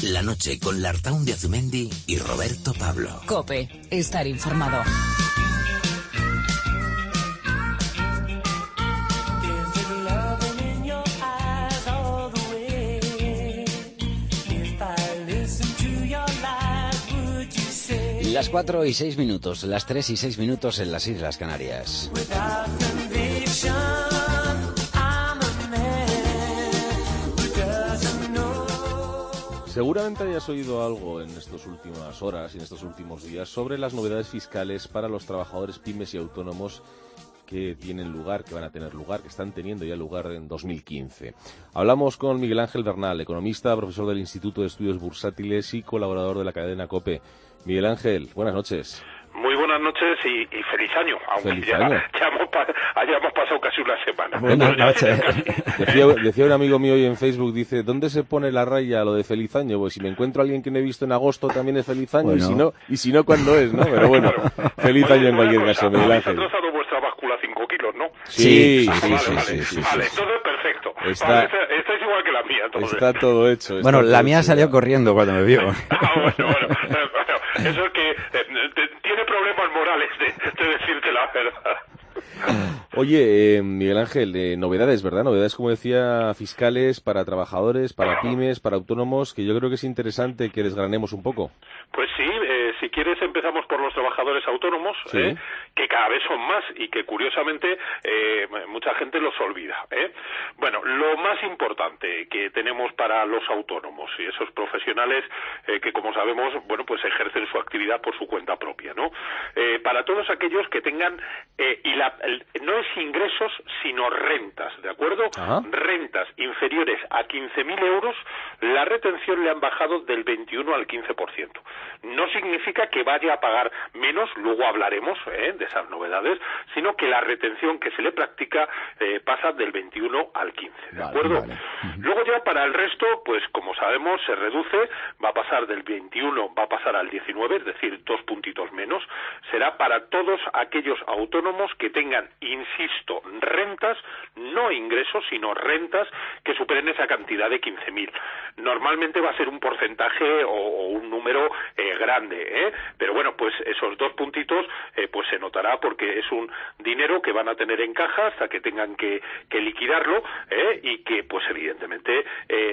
La noche con Lartaun de Azumendi y Roberto Pablo. COPE. Estar informado. Las 4:06, las 3:06 en las Islas Canarias. Seguramente hayas oído algo en estas últimas horas y en estos últimos días sobre las novedades fiscales para los trabajadores pymes y autónomos que tienen lugar, que van a tener lugar, que están teniendo ya lugar en 2015. Hablamos con Miguel Ángel Bernal, economista, profesor del Instituto de Estudios Bursátiles y colaborador de la cadena COPE. Miguel Ángel, buenas noches. Muy buenas noches y feliz año, aunque feliz ya año. hayamos pasado casi una semana. Buenas noches. Decía un amigo mío hoy en Facebook, dice, ¿dónde se pone la raya a lo de feliz año? Pues si me encuentro a alguien que no he visto en agosto también es feliz año, bueno. y si no, ¿cuándo es? ¿No? Pero bueno, feliz año en cualquier caso, Miguel Ángel. ¿Habéis atrasado vuestra báscula 5 kilos, no? Sí. Vale, entonces perfecto. Estáis igual que la mía, entonces. Está todo hecho. Bueno, la mía salió corriendo cuando me vio. Bueno. Eso es que tiene problemas morales de decirte la verdad. Oye, Miguel Ángel, novedades, ¿verdad? Novedades, como decía, fiscales para trabajadores, para pymes, para autónomos, que yo creo que es interesante que desgranemos un poco. Pues sí, si quieres empezamos por los trabajadores autónomos, sí. Que cada vez son más y que curiosamente mucha gente los olvida. Bueno, lo más importante que tenemos para los autónomos y esos profesionales que, como sabemos, bueno, pues ejercen su actividad por su cuenta propia, ¿no? Para todos aquellos que tengan no es ingresos sino rentas, ¿de acuerdo? Ajá. Rentas inferiores a 15.000 euros, la retención le han bajado del 21 al 15%. No significa que vaya a pagar menos, luego hablaremos de esas novedades, sino que la retención que se le practica pasa del 21 al 15, ¿de acuerdo? Vale. Luego ya para el resto, pues como sabemos, se reduce, va a pasar del 21, va a pasar al 19, es decir, 2 puntitos menos, será para todos aquellos autónomos que tengan, insisto, rentas, no ingresos, sino rentas que superen esa cantidad de 15.000. Normalmente va a ser un porcentaje o un número grande, pero bueno, pues esos 2 puntitos pues se notará porque es un dinero que van a tener en caja hasta que tengan que liquidarlo y que pues evidentemente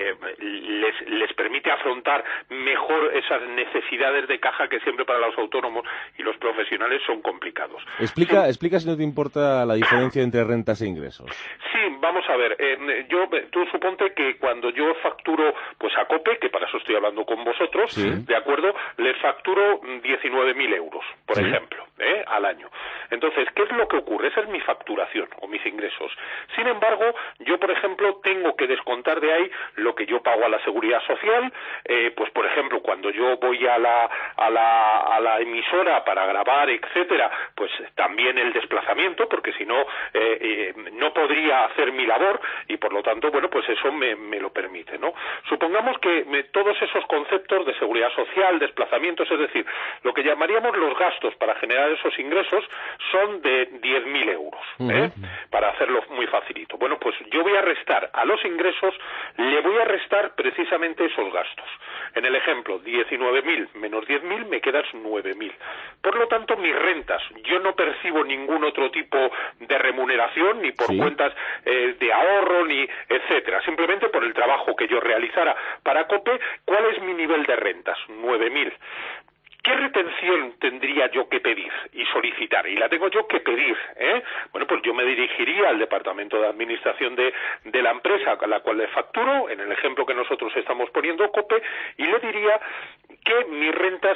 les permite afrontar mejor esas necesidades de caja que siempre para los autónomos y los profesionales son complicados. Explica si no te importa la diferencia entre rentas e ingresos. Sí, vamos a ver, tú suponte que cuando yo facturo pues a COPE, que para eso estoy hablando con vosotros, sí. ¿De acuerdo? Les facturo 19.000 euros, por ejemplo, al año. Entonces, ¿qué es lo que ocurre? Esa es mi facturación o mis ingresos. Sin embargo, yo, por ejemplo, tengo que descontar de ahí lo que yo pago a la Seguridad Social, pues por ejemplo, cuando yo voy a la emisora para grabar, etcétera, pues también el desplazamiento, porque si no, no podría hacer mi labor y por lo tanto, bueno, pues eso me lo permite, ¿no? Supongamos que todos esos conceptos de seguridad social, desplazamientos, es decir, lo que llamaríamos los gastos para generar esos ingresos son de 10.000 euros, para hacerlo muy facilito. Bueno, pues yo voy a restar a los ingresos, le voy a restar precisamente esos gastos. En el ejemplo, 19.000 menos 10.000 me quedan 9.000. Por lo tanto, mis rentas, yo no percibo ningún otro tipo de remuneración, ni por cuentas de ahorro, ni etcétera. Simplemente por el trabajo que yo realizara para COPE, ¿cuál es mi nivel de rentas? 9.000. ¿Qué retención tendría yo que pedir y solicitar? Y la tengo yo que pedir, Bueno, pues yo me dirigiría al departamento de administración de la empresa a la cual le facturo, en el ejemplo que nosotros estamos poniendo, COPE, y le diría que mis rentas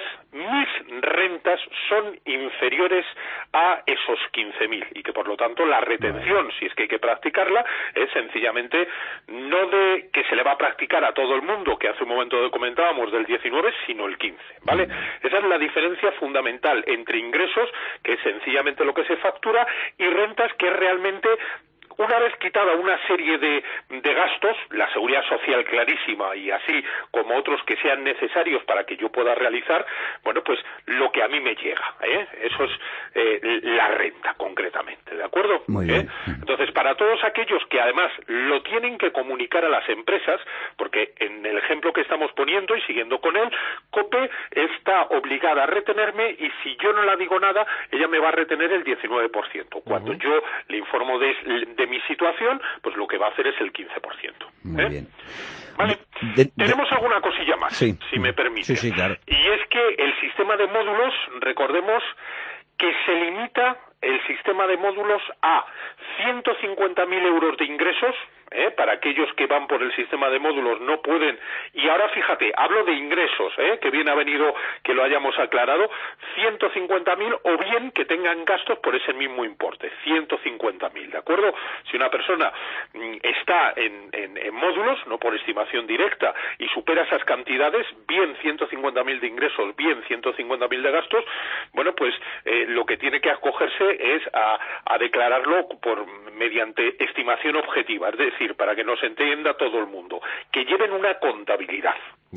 son inferiores a esos 15.000 y que por lo tanto la retención, si es que hay que practicarla, es sencillamente no de que se le va a practicar a todo el mundo, que hace un momento comentábamos del 19, sino el 15, ¿vale? Esa es la diferencia fundamental entre ingresos, que es sencillamente lo que se factura, y rentas, que es realmente una vez quitada una serie de gastos, la seguridad social clarísima y así como otros que sean necesarios para que yo pueda realizar, bueno, pues lo que a mí me llega, eso es la renta concretamente, ¿de acuerdo? Muy bien. Entonces, para todos aquellos que además lo tienen que comunicar a las empresas, porque en el ejemplo que estamos poniendo y siguiendo con él, COPE está obligada a retenerme y si yo no la digo nada, ella me va a retener el 19%. Cuando yo le informo de mi situación, pues lo que va a hacer es el 15%. Muy bien. Vale. Tenemos alguna cosilla más, sí, si me permite. Sí, claro. Y es que el sistema de módulos, recordemos que se limita el sistema de módulos a 150.000 euros de ingresos, para aquellos que van por el sistema de módulos no pueden, y ahora fíjate, hablo de ingresos, que bien ha venido que lo hayamos aclarado, 150.000 o bien que tengan gastos por ese mismo importe, 150.000, ¿de acuerdo? Si una persona está en módulos, no por estimación directa, y supera esas cantidades, bien 150.000 de ingresos, bien 150.000 de gastos, bueno, pues lo que tiene que acogerse es a declararlo mediante estimación objetiva, es decir, para que nos entienda todo el mundo, que lleven una contabilidad,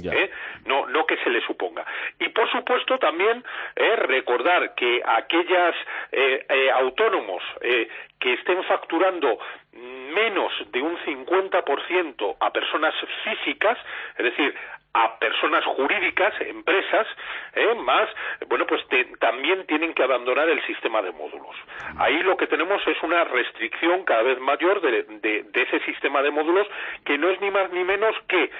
no que se le suponga. Y por supuesto también recordar que aquellas autónomos que estén facturando menos de un 50% a personas físicas, es decir, a personas jurídicas, empresas, más, bueno, pues también tienen que abandonar el sistema de módulos. Ahí lo que tenemos es una restricción cada vez mayor de ese sistema de módulos, que no es ni más ni menos que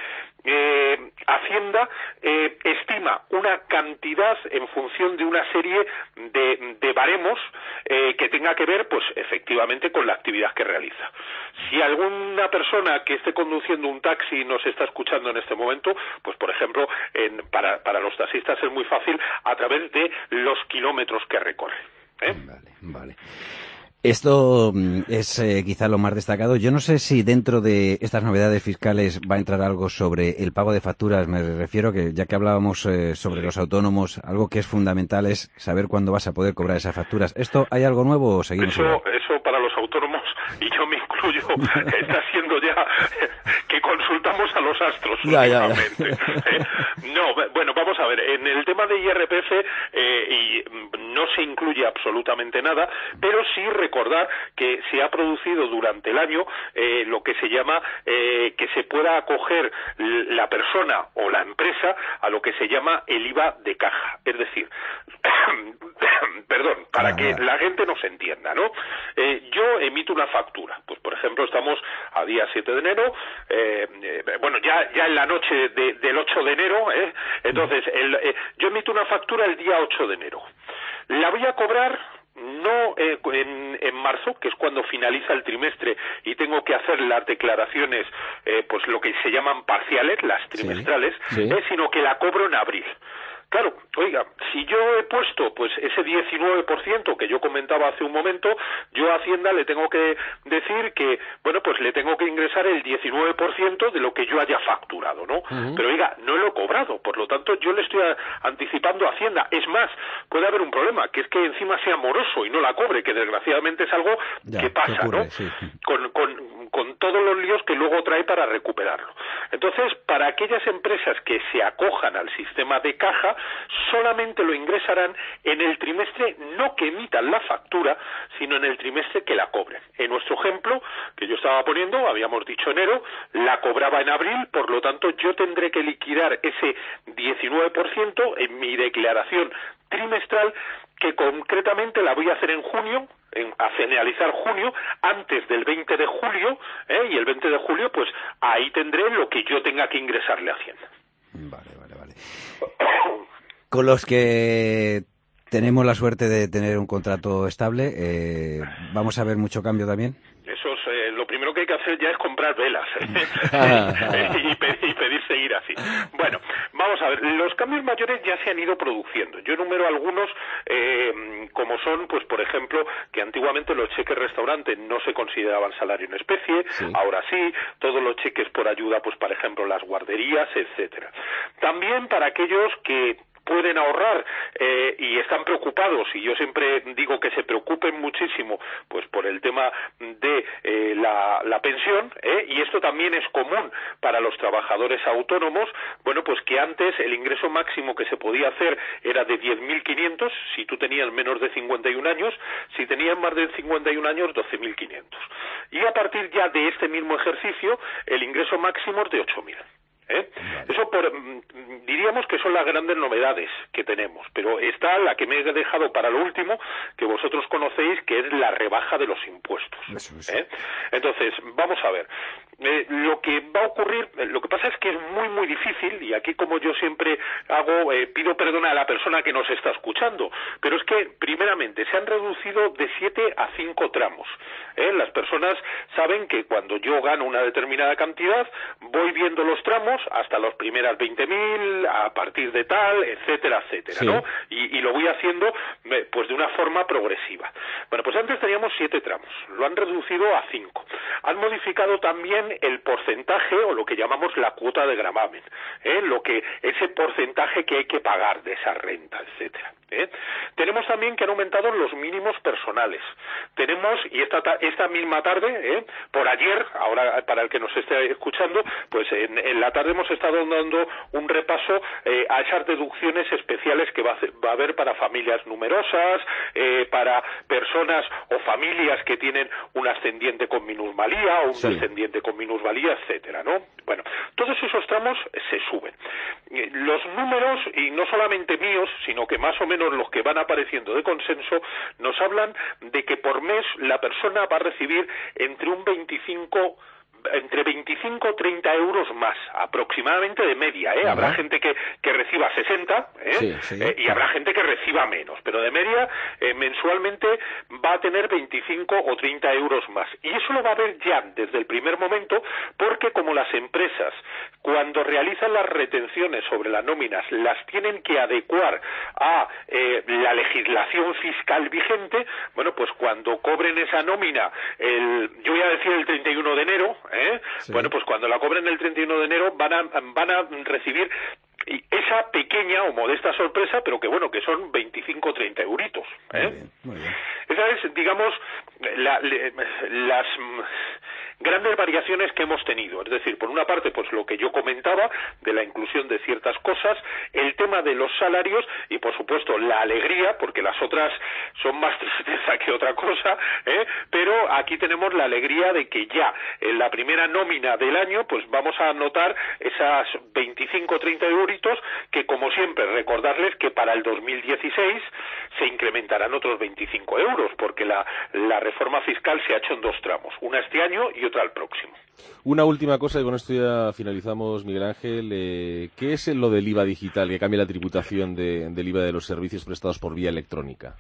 Hacienda estima una cantidad en función de una serie de baremos que tenga que ver, pues efectivamente, con la actividad que realiza. Si alguna persona que esté conduciendo un taxi nos está escuchando en este momento, pues por ejemplo, para los taxistas es muy fácil a través de los kilómetros que recorre. Vale. Esto es quizá lo más destacado. Yo no sé si dentro de estas novedades fiscales va a entrar algo sobre el pago de facturas. Me refiero que, ya que hablábamos sobre los autónomos, algo que es fundamental es saber cuándo vas a poder cobrar esas facturas. ¿Esto hay algo nuevo o seguimos igual? Eso para los autónomos, y yo me incluyo, está siendo ya que consultamos a los astros últimamente. No, bueno, vamos a ver, en el tema de IRPF no se incluye absolutamente nada, pero sí recordar que se ha producido durante el año lo que se llama que se pueda acoger la persona o la empresa a lo que se llama el IVA de caja, es decir, perdón, para que la gente nos entienda, ¿no? Yo emito una factura, pues por ejemplo estamos a día 7 de enero, bueno, ya en la noche del 8 de enero, entonces yo emito una factura el día 8 de enero. La voy a cobrar no en marzo, que es cuando finaliza el trimestre y tengo que hacer las declaraciones, pues lo que se llaman parciales, las trimestrales, sino que la cobro en abril. Claro, oiga, si yo he puesto pues ese 19% que yo comentaba hace un momento, yo a Hacienda le tengo que decir que, bueno, pues le tengo que ingresar el 19% de lo que yo haya facturado, ¿no? Pero oiga, no lo he cobrado, por lo tanto yo le estoy anticipando a Hacienda. Es más, puede haber un problema, que es que encima sea moroso y no la cobre, que desgraciadamente es algo que pasa, ocurre, ¿no? Sí. Con todos los líos que luego trae para recuperarlo. Entonces, para aquellas empresas que se acojan al sistema de caja, solamente lo ingresarán en el trimestre, no que emitan la factura, sino en el trimestre que la cobren. En nuestro ejemplo, que yo estaba poniendo, habíamos dicho enero, la cobraba en abril, por lo tanto yo tendré que liquidar ese 19% en mi declaración trimestral, que concretamente la voy a hacer en junio, a finalizar junio, antes del 20 de julio, y el 20 de julio, pues ahí tendré lo que yo tenga que ingresarle a Hacienda. Vale. Con los que tenemos la suerte de tener un contrato estable, ¿vamos a ver mucho cambio también? Eso es, lo primero que hay que hacer ya es comprar velas y pedir seguir así. Bueno, vamos a ver, los cambios mayores ya se han ido produciendo. Yo enumero algunos, como son, pues por ejemplo, que antiguamente los cheques restaurante no se consideraban salario en especie, ahora sí, todos los cheques por ayuda, pues por ejemplo las guarderías, etcétera. También para aquellos que pueden ahorrar y están preocupados, y yo siempre digo que se preocupen muchísimo pues por el tema de la pensión, y esto también es común para los trabajadores autónomos, bueno, pues que antes el ingreso máximo que se podía hacer era de 10.500 si tú tenías menos de 51 años, si tenías más de 51 años 12.500, y a partir ya de este mismo ejercicio el ingreso máximo es de 8.000. Eso diríamos que son las grandes novedades que tenemos, pero está la que me he dejado para lo último, que vosotros conocéis, que es la rebaja de los impuestos. Entonces, vamos a ver, lo que va a ocurrir, lo que pasa es que es muy muy difícil, y aquí como yo siempre hago, pido perdón a la persona que nos está escuchando, pero es que primeramente se han reducido de 7 a 5 tramos. Las personas saben que cuando yo gano una determinada cantidad, voy viendo los tramos hasta las primeras 20.000, a partir de tal, etcétera, etcétera, sí, ¿no? Y lo voy haciendo pues de una forma progresiva. Bueno, pues antes teníamos 7 tramos, lo han reducido a 5. Han modificado también el porcentaje, o lo que llamamos la cuota de gravamen, ese porcentaje que hay que pagar de esa renta, etcétera. Tenemos también que han aumentado los mínimos personales. Tenemos, y esta misma tarde, por ayer, ahora para el que nos esté escuchando, pues en la tarde hemos estado dando un repaso a esas deducciones especiales que va a haber para familias numerosas, para personas o familias que tienen un ascendiente con minusvalía o un descendiente con minusvalía, etcétera, ¿no? Bueno, todos esos tramos se suben. Los números, y no solamente míos, sino que más o menos los que van apareciendo de consenso, nos hablan de que por mes la persona va a recibir entre 25 o 30 euros más, aproximadamente de media, Habrá gente que reciba 60, y habrá gente que reciba menos, pero de media, mensualmente va a tener 25 o 30 euros más. Y eso lo va a ver ya desde el primer momento, porque como las empresas, cuando realizan las retenciones sobre las nóminas, las tienen que adecuar a la legislación fiscal vigente, bueno, pues cuando cobren esa nómina, yo voy a decir el 31 de enero, bueno, pues cuando la cobren el 31 de enero van a recibir esa pequeña o modesta sorpresa, pero que bueno, que son 25 o 30 euritos. Muy bien. Esa es, digamos, las grandes variaciones que hemos tenido. Es decir, por una parte, pues lo que yo comentaba de la inclusión de ciertas cosas, el tema de los salarios y, por supuesto, la alegría, porque las otras son más tristeza que otra cosa, pero aquí tenemos la alegría de que ya en la primera nómina del año, pues vamos a notar esas 25 o 30 euritos que, como siempre, recordarles que para el 2016 se incrementarán otros 25 euros, porque la reforma fiscal se ha hecho en 2 tramos, una este año y otra al próximo. Una última cosa, y con esto ya finalizamos, Miguel Ángel. ¿Qué es lo del IVA digital, que cambia la tributación del IVA de los servicios prestados por vía electrónica?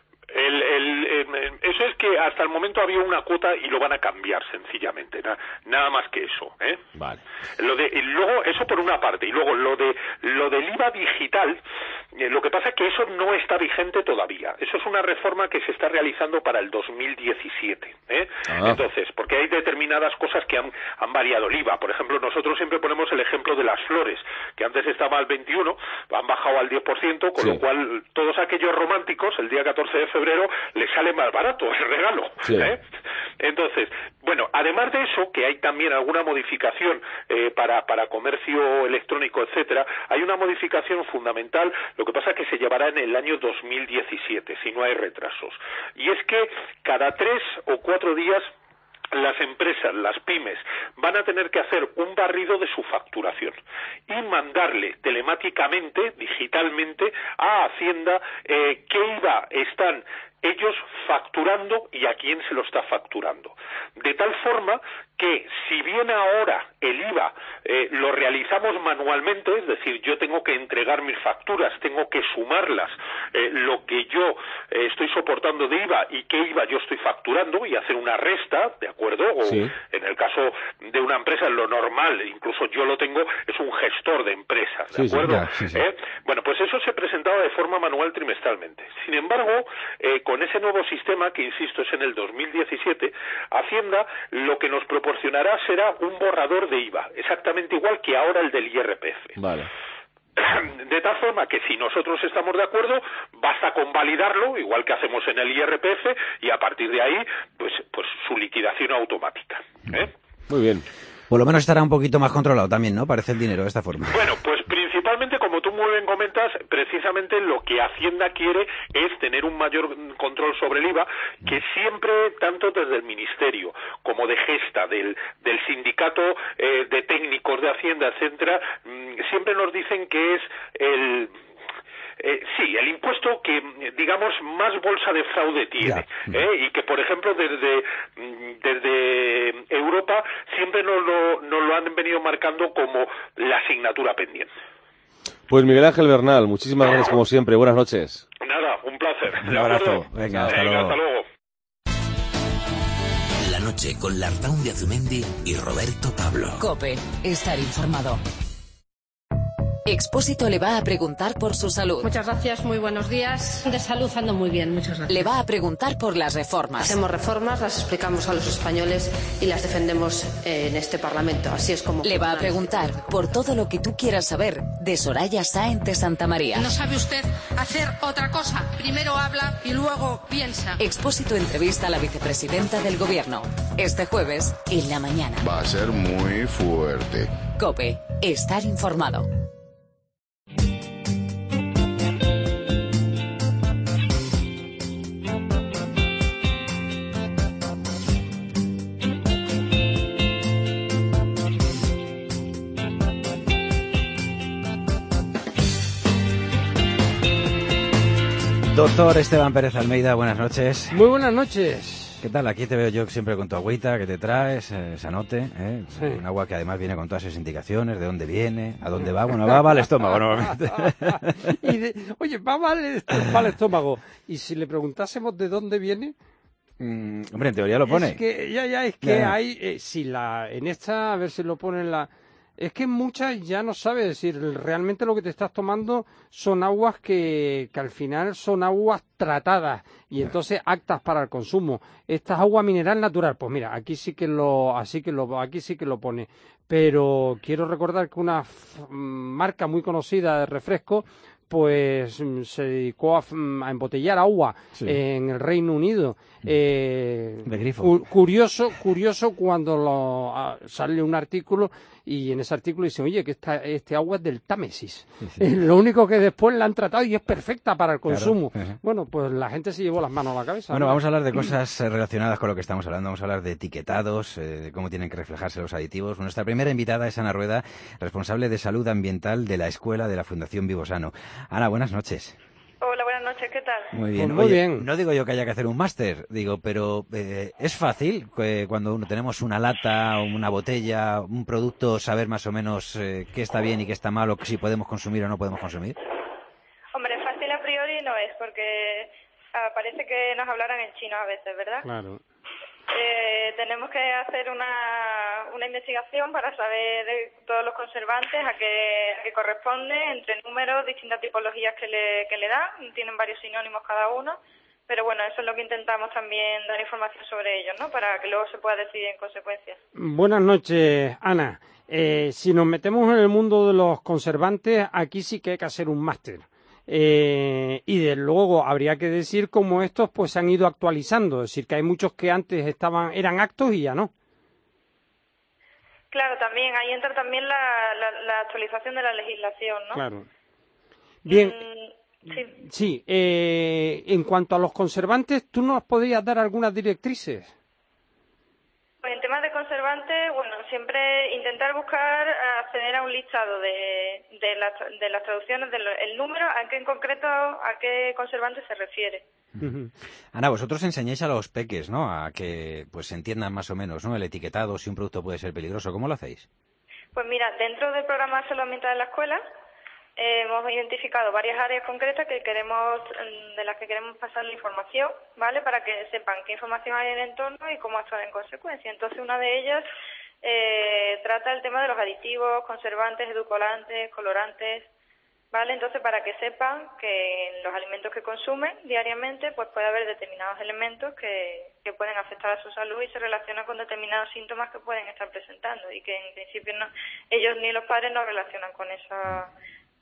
Eso es que hasta el momento había una cuota y lo van a cambiar sencillamente, nada más que eso. Vale. Luego eso por una parte, y luego lo del IVA digital, lo que pasa es que eso no está vigente todavía. Eso es una reforma que se está realizando para el 2017. Entonces, porque hay determinadas cosas que han variado el IVA. Por ejemplo, nosotros siempre ponemos el ejemplo de las flores, que antes estaba al 21, han bajado al 10%, con lo cual todos aquellos románticos, el día 14 de febrero, les sale más barato el regalo. Entonces, bueno, además de eso, que hay también alguna modificación para comercio electrónico, etcétera, hay una modificación fundamental, lo que pasa es que se llevará en el año 2017, si no hay retrasos. Y es que cada 3 o 4 días las empresas, las pymes, van a tener que hacer un barrido de su facturación y mandarle telemáticamente, digitalmente, a Hacienda qué IVA están ellos facturando y a quién se lo está facturando. De tal forma que si bien ahora el IVA lo realizamos manualmente, es decir, yo tengo que entregar mis facturas, tengo que sumarlas, lo que yo estoy soportando de IVA y qué IVA yo estoy facturando y hacer una resta, ¿de acuerdo? O en el caso de una empresa, lo normal, incluso yo lo tengo, es un gestor de empresas, ¿de acuerdo? Bueno, pues eso se presentaba de forma manual trimestralmente. Sin embargo, con ese nuevo sistema, que insisto es en el 2017, Hacienda lo que nos proporcionará será un borrador de IVA, exactamente igual que ahora el del IRPF. Vale. De tal forma que si nosotros estamos de acuerdo, basta con validarlo, igual que hacemos en el IRPF, y a partir de ahí, pues su liquidación automática. Muy bien. Por lo menos estará un poquito más controlado también, ¿no? Parece el dinero de esta forma. Bueno, pues principalmente, como tú muy bien comentas, precisamente lo que Hacienda quiere es tener un mayor control sobre el IVA, que siempre, tanto desde el Ministerio como de Gesta, del sindicato de técnicos de Hacienda, etcétera, siempre nos dicen que es el impuesto que, digamos, más bolsa de fraude tiene, y que, por ejemplo, desde Europa siempre nos lo han venido marcando como la asignatura pendiente. Pues Miguel Ángel Bernal, muchísimas gracias como siempre. Buenas noches. Nada, un placer. Un abrazo. Venga, hasta luego. Hasta luego. La noche con Lartaun de Azumendi y Roberto Pablo. COPE. Estar informado. Expósito le va a preguntar por su salud. Muchas gracias, muy buenos días. De salud ando muy bien, muchas gracias. Le va a preguntar por las reformas. Hacemos reformas, las explicamos a los españoles y las defendemos en este Parlamento. Así es como... Le va a preguntar por todo lo que tú quieras saber de Soraya Sáenz de Santamaría. No sabe usted hacer otra cosa. Primero habla y luego piensa. Expósito entrevista a la vicepresidenta del Gobierno. Este jueves, en la mañana. Va a ser muy fuerte. COPE. Estar informado. Doctor Esteban Pérez Almeida, buenas noches. Muy buenas noches. ¿Qué tal? Aquí te veo yo siempre con tu agüita que te traes, Sanote, Sí. Un agua que además viene con todas sus indicaciones, de dónde viene, a dónde va. Bueno, va al estómago normalmente. Oye, va mal el estómago. Y si le preguntásemos de dónde viene... Hombre, en teoría lo pone. Es que hay... en esta, a ver si lo pone en la... Es que muchas ya no sabes decir, realmente lo que te estás tomando son aguas que al final son aguas tratadas y entonces aptas para el consumo. Esta es agua mineral natural, pues mira, aquí sí que lo pone. Pero quiero recordar que una marca muy conocida de refresco pues se dedicó a embotellar agua en el Reino Unido. De grifo. Curioso cuando sale un artículo y en ese artículo dice, oye, que este agua es del Támesis. Sí. Lo único que después la han tratado y es perfecta para el consumo. Claro. Bueno, pues la gente se llevó las manos a la cabeza. Bueno, vamos a hablar de cosas relacionadas con lo que estamos hablando. Vamos a hablar de etiquetados, de cómo tienen que reflejarse los aditivos. Nuestra primera invitada es Ana Rueda, responsable de salud ambiental de la Escuela de la Fundación Vivosano. Ana, buenas noches. Hola, buenas noches, ¿qué tal? Muy bien. Pues muy bien. No digo yo que haya que hacer un máster, pero es fácil cuando tenemos una lata, una botella, un producto, saber más o menos qué está bien y qué está mal, o si podemos consumir o no podemos consumir. Hombre, fácil a priori no es, porque parece que nos hablaran en chino a veces, ¿verdad? Claro. Tenemos que hacer una investigación para saber todos los conservantes a qué corresponde, entre números, distintas tipologías que le dan, tienen varios sinónimos cada uno, pero bueno, eso es lo que intentamos también dar información sobre ellos, ¿no? Para que luego se pueda decidir en consecuencia. Buenas noches, Ana. Si nos metemos en el mundo de los conservantes, aquí sí que hay que hacer un máster. Y de luego habría que decir cómo estos pues se han ido actualizando, es decir, que hay muchos que antes eran actos y ya no. Claro, también, ahí entra también la actualización de la legislación, ¿no? Claro. Bien, sí. En cuanto a los conservantes, ¿tú nos podrías dar algunas directrices? Pues en temas de conservantes, bueno, siempre intentar buscar acceder a un listado de las traducciones, el número, en concreto a qué conservante se refiere. Ana, vosotros enseñáis a los peques, ¿no? A que pues entiendan más o menos, ¿no? El etiquetado, si un producto puede ser peligroso. ¿Cómo lo hacéis? Pues mira, dentro del programa de salud ambiental de la escuela hemos identificado varias áreas concretas de las que queremos pasar la información, ¿vale? Para que sepan qué información hay en el entorno y cómo actuar en consecuencia. Entonces, una de ellas trata el tema de los aditivos, conservantes, edulcorantes, colorantes, ¿vale? Entonces, para que sepan que en los alimentos que consumen diariamente, pues puede haber determinados elementos que pueden afectar a su salud y se relacionan con determinados síntomas que pueden estar presentando y que en principio ellos ni los padres no relacionan con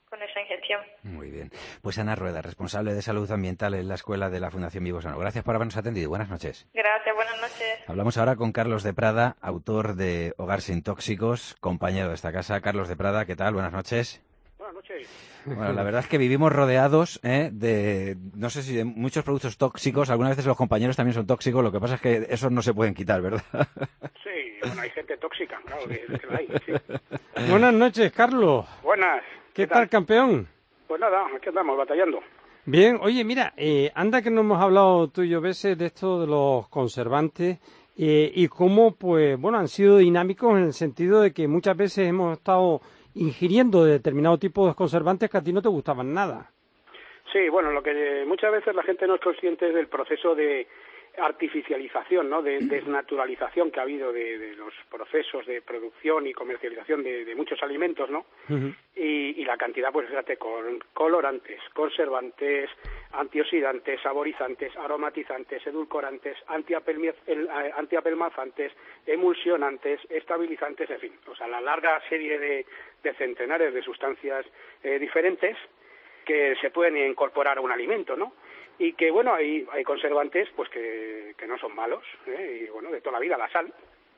esa ingestión. Muy bien. Pues Ana Rueda, responsable de salud ambiental en la Escuela de la Fundación Vivo Sano. Gracias por habernos atendido. Buenas noches. Gracias, buenas noches. Hablamos ahora con Carlos de Prada, autor de Hogar sin tóxicos, compañero de esta casa. Carlos de Prada, ¿qué tal? Buenas noches. Buenas noches. Bueno, la verdad es que vivimos rodeados de, no sé si de muchos productos tóxicos. Algunas veces los compañeros también son tóxicos. Lo que pasa es que esos no se pueden quitar, ¿verdad? Sí, bueno, hay gente tóxica, claro, que la hay, sí. Buenas noches, Carlos. Buenas. ¿Qué tal, campeón? Pues nada, aquí andamos, batallando. Bien, oye, mira, anda que no hemos hablado tú y yo veces de esto de los conservantes y cómo, pues, bueno, han sido dinámicos en el sentido de que muchas veces hemos estado ingiriendo determinado tipo de conservantes que a ti no te gustaban nada. Sí, bueno, lo que muchas veces la gente no es consciente es del proceso de artificialización, ¿no? De desnaturalización que ha habido de los procesos de producción y comercialización de muchos alimentos, ¿no? Uh-huh. Y la cantidad, pues fíjate, con colorantes, conservantes, antioxidantes, saborizantes, aromatizantes, edulcorantes, antiapelmazantes, emulsionantes, estabilizantes, en fin, o sea, la larga serie de centenares de sustancias diferentes que se pueden incorporar a un alimento, ¿no? Y que, bueno, hay conservantes pues que no son malos, y bueno, de toda la vida, la sal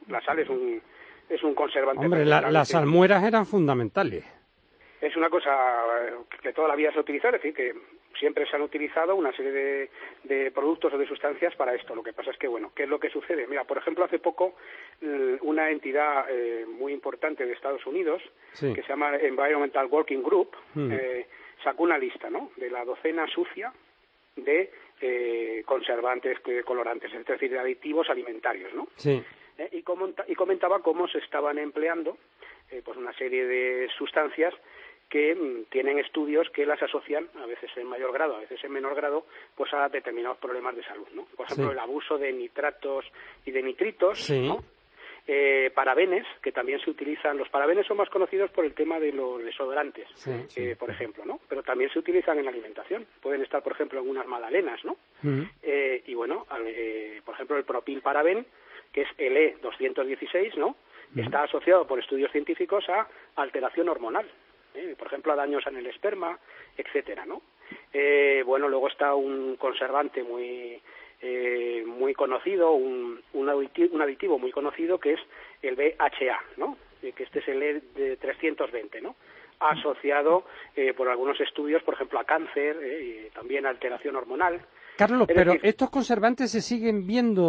es un conservante. Hombre, las salmueras eran fundamentales. Es una cosa que toda la vida se ha utilizado, es decir, que siempre se han utilizado una serie de productos o de sustancias para esto. Lo que pasa es que, bueno, ¿qué es lo que sucede? Mira, por ejemplo, hace poco una entidad muy importante de Estados Unidos, sí, que se llama Environmental Working Group, sacó una lista, ¿no?, de la docena sucia de conservantes, colorantes, es decir, de aditivos alimentarios, ¿no? Sí. Y comentaba cómo se estaban empleando pues una serie de sustancias que tienen estudios que las asocian, a veces en mayor grado, a veces en menor grado, pues a determinados problemas de salud, ¿no? Por ejemplo, sí, el abuso de nitratos y de nitritos, sí, ¿no? Parabenes, que también se utilizan. Los parabenes son más conocidos por el tema de los desodorantes, sí, sí, por ejemplo, ¿no? Pero también se utilizan en la alimentación. Pueden estar, por ejemplo, en unas magdalenas, ¿no? Uh-huh. Y bueno, por ejemplo, el propilparaben, que es el E216, ¿no? Uh-huh. Está asociado por estudios científicos a alteración hormonal, por ejemplo, a daños en el esperma, etcétera, ¿no? Bueno, luego está un conservante muy conocido, un aditivo muy conocido, que es el BHA, ¿no? Que este es el E320, ¿no? Asociado por algunos estudios, por ejemplo, a cáncer y también a alteración hormonal. Carlos, pero ¿estos conservantes se siguen viendo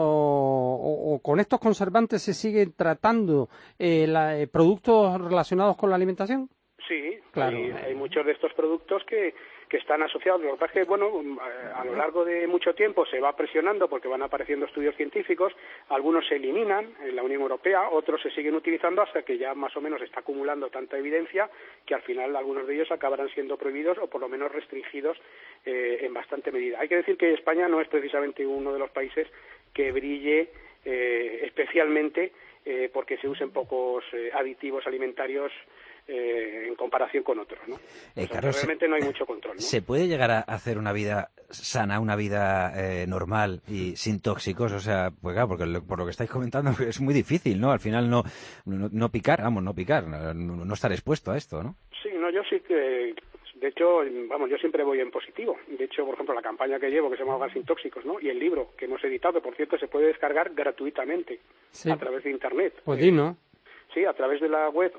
o con estos conservantes se siguen tratando productos relacionados con la alimentación? Sí, claro. Hay muchos de estos productos que están asociados. Lo que pasa es que, bueno, a lo largo de mucho tiempo se va presionando porque van apareciendo estudios científicos, algunos se eliminan en la Unión Europea, otros se siguen utilizando hasta que ya más o menos está acumulando tanta evidencia que al final algunos de ellos acabarán siendo prohibidos o por lo menos restringidos en bastante medida. Hay que decir que España no es precisamente uno de los países que brille especialmente porque se usen pocos aditivos alimentarios en comparación con otros, ¿no? Carlos, realmente no hay mucho control, ¿no? ¿Se puede llegar a hacer una vida sana, una vida normal y sin tóxicos? O sea, pues claro, porque por lo que estáis comentando es muy difícil, ¿no? Al final no picar, no estar expuesto a esto, ¿no? Sí, no, yo sí que... De hecho, vamos, yo siempre voy en positivo. De hecho, por ejemplo, la campaña que llevo, que se llama Hogar sin tóxicos, ¿no? Y el libro que hemos editado, que por cierto se puede descargar gratuitamente, sí, a través de Internet. Pues sí, ¿no? Sí, a través de la web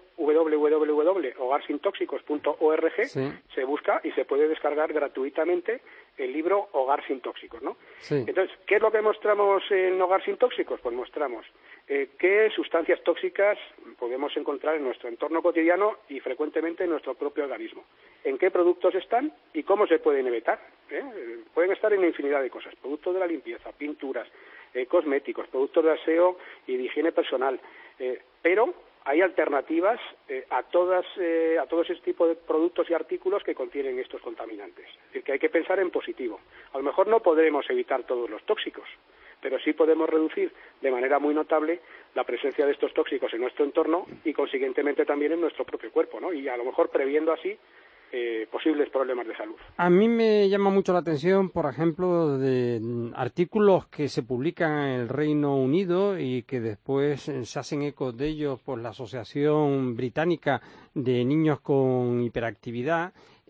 www.hogarsintóxicos.org, sí, se busca y se puede descargar gratuitamente el libro Hogar sin tóxicos, ¿no? Sí. Entonces, ¿qué es lo que mostramos en Hogar sin tóxicos? Pues mostramos qué sustancias tóxicas podemos encontrar en nuestro entorno cotidiano y frecuentemente en nuestro propio organismo. En qué productos están y cómo se pueden evitar. Pueden estar en infinidad de cosas. Productos de la limpieza, pinturas, cosméticos, productos de aseo y de higiene personal. Pero hay alternativas a todo ese tipo de productos y artículos que contienen estos contaminantes. Es decir, que hay que pensar en positivo. A lo mejor no podremos evitar todos los tóxicos, pero sí podemos reducir de manera muy notable la presencia de estos tóxicos en nuestro entorno y consiguientemente también en nuestro propio cuerpo, ¿no? Y a lo mejor previendo así posibles problemas de salud. A mí me llama mucho la atención, por ejemplo, de artículos que se publican en el Reino Unido y que después se hacen eco de ellos por la Asociación Británica de Niños con Hiperactividad.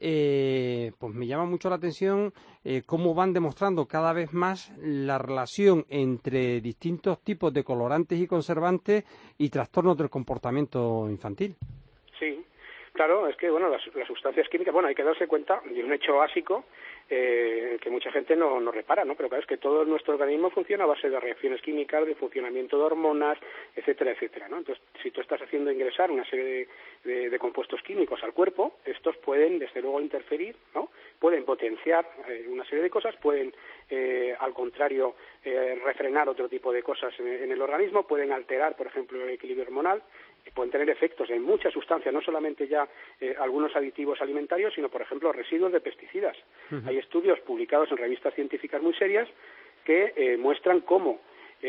Pues me llama mucho la atención cómo van demostrando cada vez más la relación entre distintos tipos de colorantes y conservantes y trastornos del comportamiento infantil. Sí. Claro, es que bueno, las sustancias químicas, bueno, hay que darse cuenta de un hecho básico que mucha gente no repara, ¿no? Pero claro, es que todo nuestro organismo funciona a base de reacciones químicas, de funcionamiento de hormonas, etcétera, etcétera, ¿no? Entonces, si tú estás haciendo ingresar una serie de compuestos químicos al cuerpo, estos pueden, desde luego, interferir, ¿no? Pueden potenciar una serie de cosas, pueden, al contrario, refrenar otro tipo de cosas en el organismo, pueden alterar, por ejemplo, el equilibrio hormonal, pueden tener efectos en muchas sustancias, no solamente ya algunos aditivos alimentarios, sino, por ejemplo, residuos de pesticidas. Uh-huh. Hay estudios publicados en revistas científicas muy serias que muestran cómo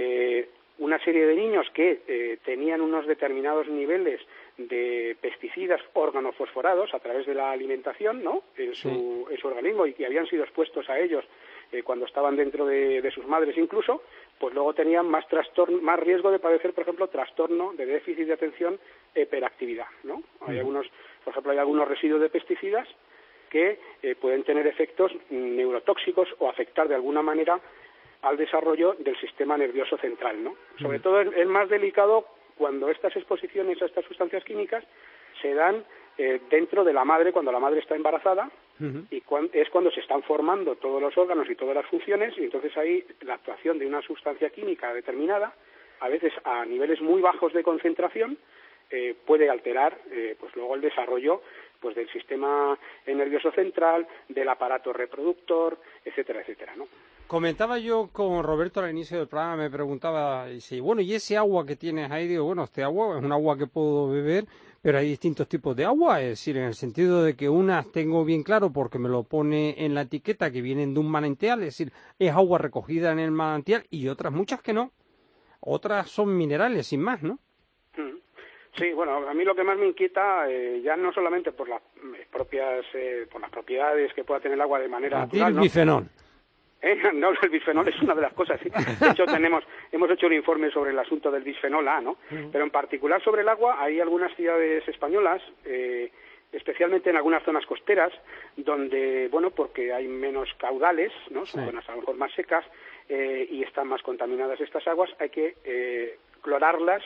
una serie de niños que tenían unos determinados niveles de pesticidas organofosforados a través de la alimentación, ¿no?, en su organismo, y que habían sido expuestos a ellos cuando estaban dentro de sus madres incluso, pues luego tenían más riesgo de padecer, por ejemplo, trastorno de déficit de atención e hiperactividad, ¿no? Hay por ejemplo, hay algunos residuos de pesticidas que pueden tener efectos neurotóxicos o afectar de alguna manera al desarrollo del sistema nervioso central, ¿no? Sobre todo es más delicado cuando estas exposiciones a estas sustancias químicas se dan dentro de la madre, cuando la madre está embarazada, y es cuando se están formando todos los órganos y todas las funciones, y entonces ahí la actuación de una sustancia química determinada, a veces a niveles muy bajos de concentración, puede alterar pues luego el desarrollo pues del sistema nervioso central, del aparato reproductor, etcétera, etcétera, ¿no? Comentaba yo con Roberto al inicio del programa, me preguntaba, dice, bueno, ¿y ese agua que tienes ahí? Digo, bueno, este agua es un agua que puedo beber, pero hay distintos tipos de agua, es decir, en el sentido de que unas tengo bien claro porque me lo pone en la etiqueta que vienen de un manantial, es decir, es agua recogida en el manantial, y otras muchas que no. Otras son minerales, sin más, ¿no? Sí, bueno, a mí lo que más me inquieta, ya no solamente por las propias por las propiedades que pueda tener el agua de manera natural, ¿no? Bifenol. No, el bisfenol es una de las cosas, sí. De hecho, hemos hecho un informe sobre el asunto del bisfenol A, ¿no? Pero en particular sobre el agua, hay algunas ciudades españolas, especialmente en algunas zonas costeras, donde, bueno, porque hay menos caudales, ¿no? Son zonas a lo mejor más secas y están más contaminadas estas aguas, hay que clorarlas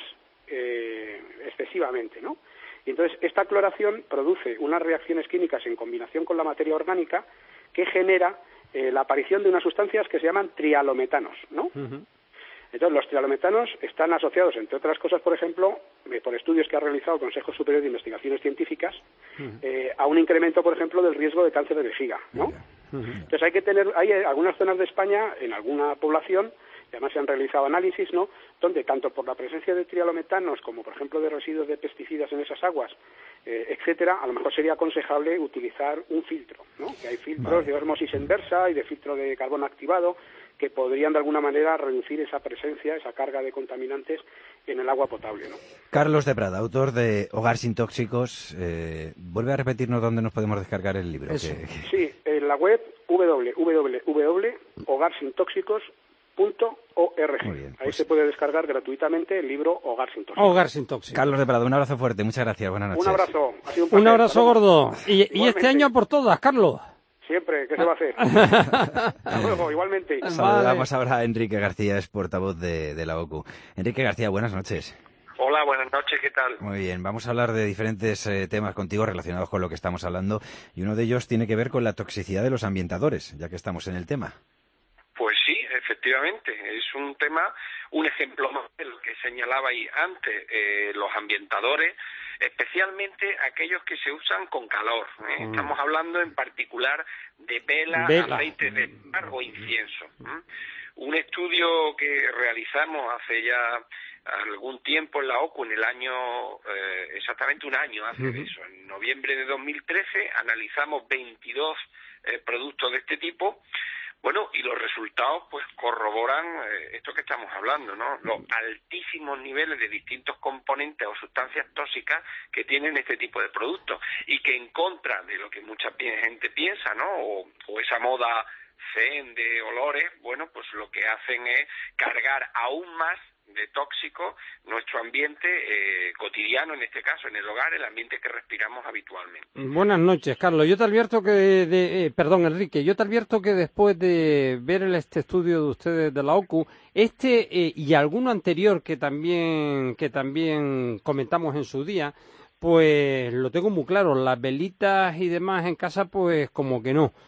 excesivamente, ¿no? Y entonces esta cloración produce unas reacciones químicas en combinación con la materia orgánica que genera la aparición de unas sustancias que se llaman trialometanos, ¿no? Entonces, los trialometanos están asociados, entre otras cosas, por ejemplo, por estudios que ha realizado el Consejo Superior de Investigaciones Científicas, a un incremento, por ejemplo, del riesgo de cáncer de vejiga, ¿no? Entonces, hay algunas zonas de España, en alguna población, y además se han realizado análisis, ¿no?, donde tanto por la presencia de trialometanos como, por ejemplo, de residuos de pesticidas en esas aguas, etcétera, a lo mejor sería aconsejable utilizar un filtro, ¿no? Que hay filtros de ósmosis inversa y de filtro de carbono activado que podrían de alguna manera reducir esa presencia, esa carga de contaminantes en el agua potable, ¿no? Carlos de Prada, autor de Hogar sin tóxicos, vuelve a repetirnos dónde nos podemos descargar el libro. Sí, en la web www.hogarsintóxicos.org. Ahí se puede descargar gratuitamente el libro Hogar sin tóxicos. Hogar sin tóxicos. Carlos de Prada, un abrazo fuerte, muchas gracias, buenas noches. Un abrazo, ha sido un placer. Un abrazo gordo. Y este año por todas, Carlos. Siempre, ¿qué se va a hacer? Hasta luego, igualmente. Saludamos ahora a Enrique García, es portavoz de la OCU. Enrique García, buenas noches. Hola, buenas noches, ¿qué tal? Muy bien, vamos a hablar de diferentes temas contigo relacionados con lo que estamos hablando, y uno de ellos tiene que ver con la toxicidad de los ambientadores, ya que estamos en el tema. Pues sí, efectivamente, es un tema, un ejemplo más de lo que señalabais antes, los ambientadores, especialmente aquellos que se usan con calor. Estamos hablando en particular de vela. Aceite de mar o incienso. Un estudio que realizamos hace ya algún tiempo en la OCU, en el año, exactamente un año hace de eso, en noviembre de 2013, analizamos 22 productos de este tipo, Bueno, y los resultados pues corroboran esto que estamos hablando, ¿no? Los altísimos niveles de distintos componentes o sustancias tóxicas que tienen este tipo de productos y que en contra de lo que mucha gente piensa, ¿no? O esa moda zen de olores, bueno, pues lo que hacen es cargar aún más de tóxico nuestro ambiente cotidiano, en este caso en el hogar, el ambiente que respiramos habitualmente. Buenas noches, Carlos. Yo te advierto que, Enrique, yo te advierto que después de ver este estudio de ustedes de la OCU, y alguno anterior que también comentamos en su día, pues lo tengo muy claro. Las velitas y demás en casa, pues como que no.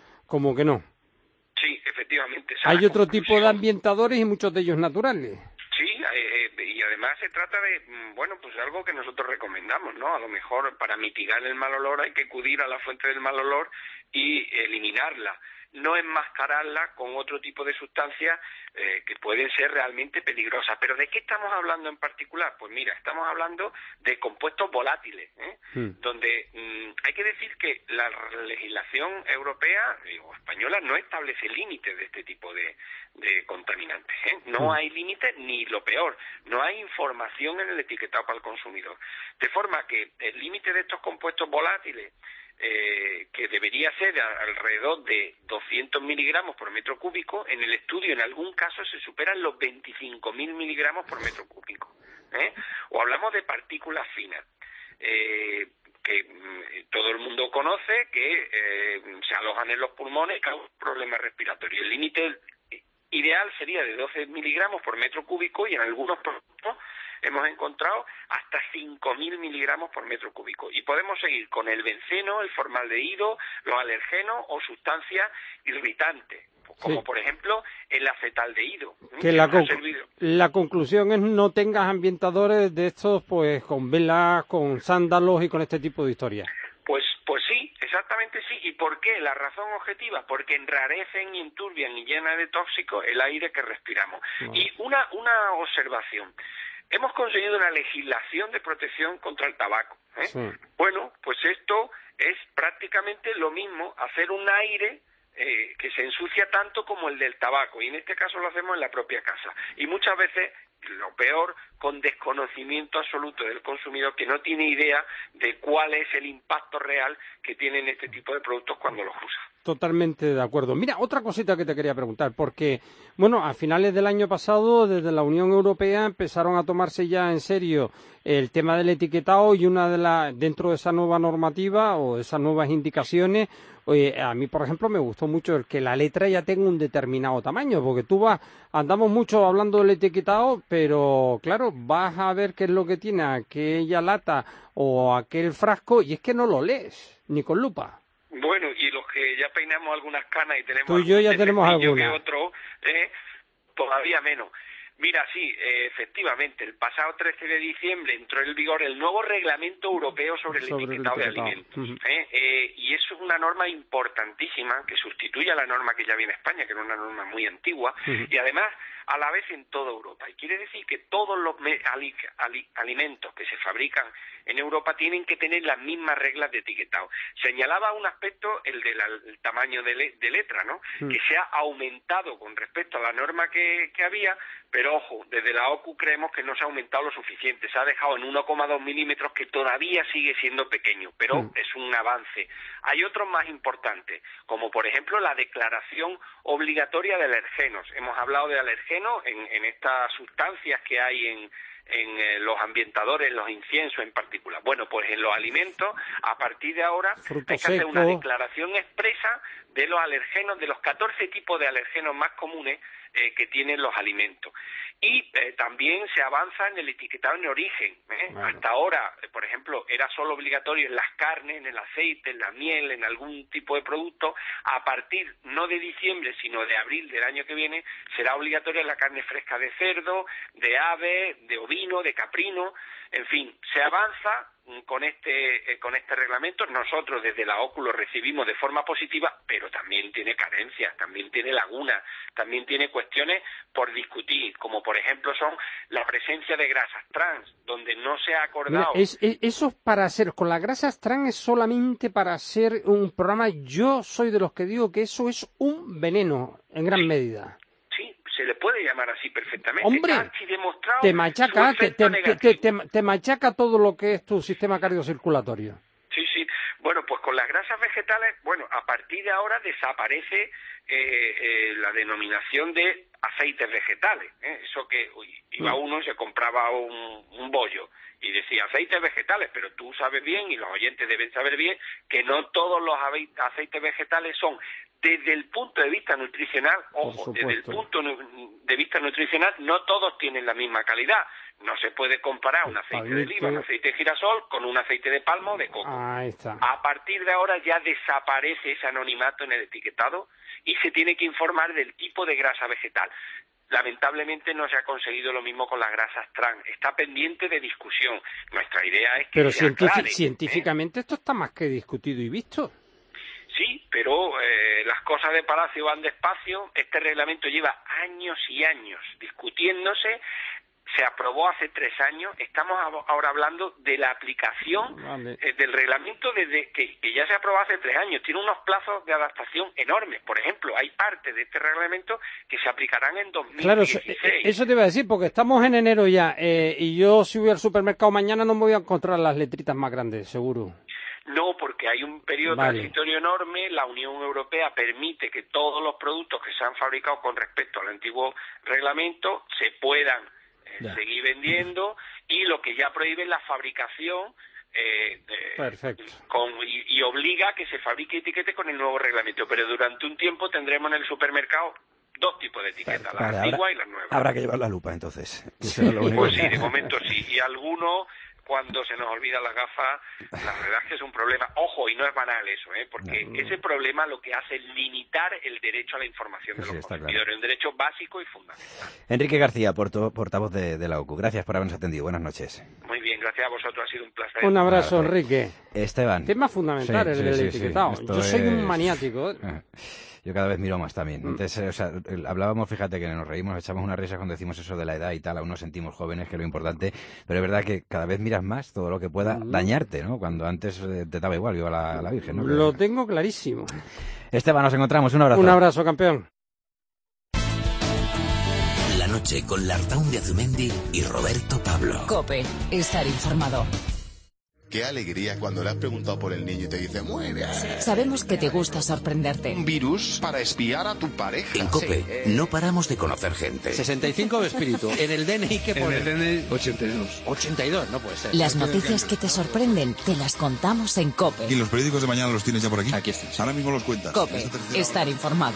Sí, efectivamente. Hay otro tipo de ambientadores y muchos de ellos naturales. Sí, y además se trata de, bueno, pues algo que nosotros recomendamos, ¿no? A lo mejor para mitigar el mal olor hay que acudir a la fuente del mal olor y eliminarla, no enmascararla con otro tipo de sustancias que pueden ser realmente peligrosas. ¿Pero de qué estamos hablando en particular? Pues mira, estamos hablando de compuestos volátiles, donde hay que decir que la legislación europea o española no establece límites de este tipo de contaminantes, No hay límites, ni lo peor, no hay información en el etiquetado para el consumidor. De forma que el límite de estos compuestos volátiles, que debería ser alrededor de 200 miligramos por metro cúbico, en el estudio en algún caso se superan los 25.000 miligramos por metro cúbico. O hablamos de partículas finas, que todo el mundo conoce, que se alojan en los pulmones y causan problemas respiratorios. El límite ideal sería de 12 miligramos por metro cúbico y en algunos productos hemos encontrado hasta 5.000 miligramos por metro cúbico. Y podemos seguir con el benceno, el formaldehído, los alergenos o sustancias irritantes, como por ejemplo el acetaldehído. Que la conclusión es no tengas ambientadores de estos pues con velas, con sándalos y con este tipo de historias. Pues sí, exactamente sí. ¿Y por qué? La razón objetiva, porque enrarecen y enturbian y llenan de tóxicos el aire que respiramos. Y una observación. Hemos conseguido una legislación de protección contra el tabaco. Sí. Bueno, pues esto es prácticamente lo mismo, hacer un aire que se ensucia tanto como el del tabaco, y en este caso lo hacemos en la propia casa. Y muchas veces, lo peor, con desconocimiento absoluto del consumidor, que no tiene idea de cuál es el impacto real que tienen este tipo de productos cuando los usa. Totalmente de acuerdo. Mira, otra cosita que te quería preguntar, porque, bueno, a finales del año pasado, desde la Unión Europea empezaron a tomarse ya en serio el tema del etiquetado, y dentro de esa nueva normativa o esas nuevas indicaciones, a mí, por ejemplo, me gustó mucho el que la letra ya tenga un determinado tamaño, porque andamos mucho hablando del etiquetado, pero claro, vas a ver qué es lo que tiene aquella lata o aquel frasco y es que no lo lees, ni con lupa. Bueno, y los que ya peinamos algunas canas y tenemos tú y yo ya tenemos alguna que otro, todavía menos. Mira, sí, efectivamente, el pasado 13 de diciembre entró en vigor el nuevo reglamento europeo sobre el etiquetado de alimentos. Y eso es una norma importantísima que sustituye a la norma que ya viene en España, que era una norma muy antigua, y además a la vez en toda Europa. Y quiere decir que todos los alimentos que se fabrican en Europa tienen que tener las mismas reglas de etiquetado. Señalaba un aspecto, el del tamaño de letra, ¿no? Que se ha aumentado con respecto a la norma que había, pero ojo, desde la OCU creemos que no se ha aumentado lo suficiente. Se ha dejado en 1,2 milímetros, que todavía sigue siendo pequeño, pero es un avance. Hay otros más importantes, como por ejemplo la declaración obligatoria de alergenos. Hemos hablado de alergenos en estas sustancias que hay en los ambientadores, en los inciensos en particular. Bueno, pues en los alimentos, a partir de ahora, hay que hacer una declaración expresa de los alergenos, de los 14 tipos de alergenos más comunes que tienen los alimentos. Y también se avanza en el etiquetado en origen. Bueno. Hasta ahora, por ejemplo, era solo obligatorio en las carnes, en el aceite, en la miel, en algún tipo de producto. A partir, no de diciembre, sino de abril del año que viene, será obligatoria en la carne fresca de cerdo, de ave, de ovino, de caprino. En fin, se avanza con este reglamento. Nosotros desde la OCU lo recibimos de forma positiva, pero también tiene carencias, también tiene lagunas, también tiene cuestiones por discutir, como por ejemplo son la presencia de grasas trans, donde no se ha acordado. Eso para hacer con las grasas trans es solamente para hacer un programa. Yo soy de los que digo que eso es un veneno. En gran medida. Sí, se le puede llamar así perfectamente. Hombre, Archidemostrado te machaca, su efecto negativo. te machaca todo lo que es tu sistema cardiocirculatorio. Sí, sí. Bueno, pues con las grasas vegetales, bueno, a partir de ahora desaparece la denominación de aceites vegetales. Eso que iba uno y se compraba un bollo y decía aceites vegetales, pero tú sabes bien, y los oyentes deben saber bien, que no todos los aceites vegetales son, desde el punto de vista nutricional, ojo, desde el punto de vista nutricional, no todos tienen la misma calidad. No se puede comparar un aceite de oliva, un aceite de girasol, con un aceite de palma o de coco. Ahí está. A partir de ahora ya desaparece ese anonimato en el etiquetado y se tiene que informar del tipo de grasa vegetal. Lamentablemente no se ha conseguido lo mismo con las grasas trans. Está pendiente de discusión. Nuestra idea es que pero se aclare, científicamente esto está más que discutido y visto. Sí, pero las cosas de Palacio van despacio. Este reglamento lleva años y años discutiéndose. Se aprobó hace 3 años. Estamos ahora hablando de la aplicación del reglamento desde que ya se aprobó hace 3 años. Tiene unos plazos de adaptación enormes. Por ejemplo, hay partes de este reglamento que se aplicarán en 2016. Claro, eso te iba a decir, porque estamos en enero ya, y yo si voy al supermercado mañana no me voy a encontrar las letritas más grandes, seguro. No, porque hay un periodo transitorio enorme. La Unión Europea permite que todos los productos que se han fabricado con respecto al antiguo reglamento se puedan seguir vendiendo, y lo que ya prohíbe es la fabricación y obliga a que se fabrique etiquete con el nuevo reglamento. Pero durante un tiempo tendremos en el supermercado 2 tipos de etiquetas, las antiguas y las nuevas. Habrá que llevar la lupa, entonces. Pues sí, de momento sí. Y algunos, cuando se nos olvidan las gafas, la verdad es que es un problema. Ojo, y no es banal eso, porque ese problema lo que hace es limitar el derecho a la información de los consumidores, un derecho básico y fundamental. Enrique García, portavoz de la OCU. Gracias por habernos atendido. Buenas noches. Muy bien, gracias a vosotros, ha sido un placer. Un abrazo, Enrique. Esteban. Tema fundamental, el del etiquetado. Yo soy un maniático. Yo cada vez miro más también. Entonces, hablábamos, fíjate que nos reímos, nos echamos una risa cuando decimos eso de la edad y tal, aún nos sentimos jóvenes, que es lo importante, pero es verdad que cada vez miras más todo lo que pueda dañarte, ¿no? Cuando antes te daba igual, yo a la Virgen, ¿no? Lo tengo clarísimo. Esteban, nos encontramos, un abrazo. Un abrazo, campeón. La noche con Lartaun de Azumendi y Roberto Pablo. COPE, estar informado. Qué alegría cuando le has preguntado por el niño y te dice, muy bien. Sabemos que te gusta sorprenderte. Un virus para espiar a tu pareja. En COPE no paramos de conocer gente. 65 de espíritu. En el DNI, ¿qué pone? En el DNI, 82. 82, no puede ser. Las noticias que te sorprenden, te las contamos en COPE. ¿Y los periódicos de mañana los tienes ya por aquí? Aquí estás. Ahora mismo los cuentas. COPE, estar informado.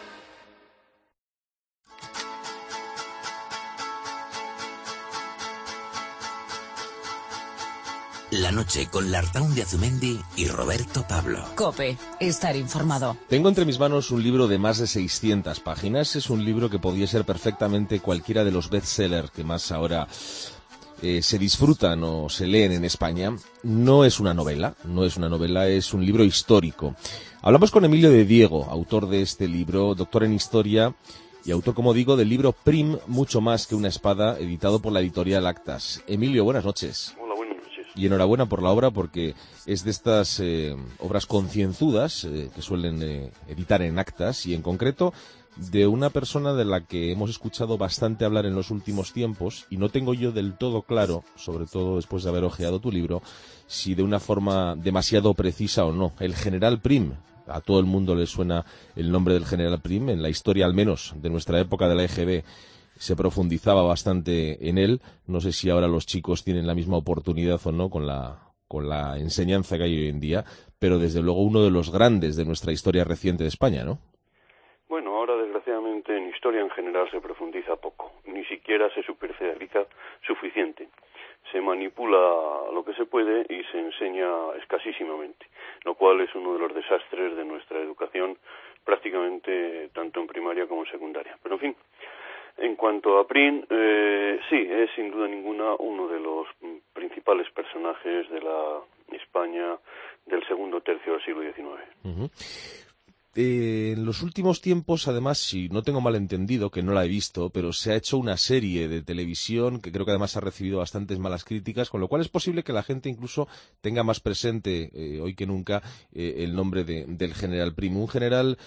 La noche con Lartaun de Azumendi y Roberto Pablo. COPE, estar informado. Tengo entre mis manos un libro de más de 600 páginas. Es un libro que podría ser perfectamente cualquiera de los bestsellers que más ahora se disfrutan o se leen en España. No es una novela, es un libro histórico. Hablamos con Emilio de Diego, autor de este libro, doctor en historia y autor, como digo, del libro Prim, mucho más que una espada, editado por la editorial Actas. Emilio, buenas noches. Y enhorabuena por la obra, porque es de estas obras concienzudas que suelen editar en Actas, y en concreto de una persona de la que hemos escuchado bastante hablar en los últimos tiempos, y no tengo yo del todo claro, sobre todo después de haber hojeado tu libro, si de una forma demasiado precisa o no. El general Prim. A todo el mundo le suena el nombre del general Prim, en la historia al menos de nuestra época de la EGB. Se profundizaba bastante en él. No sé si ahora los chicos tienen la misma oportunidad o no con la enseñanza que hay hoy en día, pero desde luego uno de los grandes de nuestra historia reciente de España, ¿no? Bueno, ahora desgraciadamente en historia en general se profundiza poco, ni siquiera se superficializa suficiente. Se manipula lo que se puede y se enseña escasísimamente, lo cual es uno de los desastres de nuestra educación, prácticamente tanto en primaria como en secundaria. Pero en fin. En cuanto a Prim, sí, es sin duda ninguna uno de los principales personajes de la España del segundo tercio del siglo XIX. En los últimos tiempos, además, si no tengo mal entendido, que no la he visto, pero se ha hecho una serie de televisión que creo que además ha recibido bastantes malas críticas, con lo cual es posible que la gente incluso tenga más presente hoy que nunca el nombre del general Prim. Un general